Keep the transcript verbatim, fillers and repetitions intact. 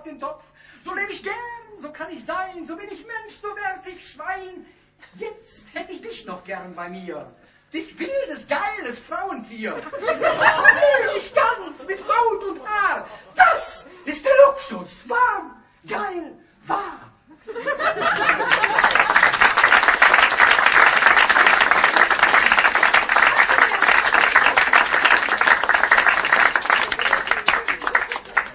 den Topf. So lebe ich gern, so kann ich sein, so bin ich Mensch, so werd ich Schwein. Jetzt hätte ich dich noch gern bei mir. Dich wildes, geiles Frauentier. Nicht ganz, mit Haut und Haar. Das ist der Luxus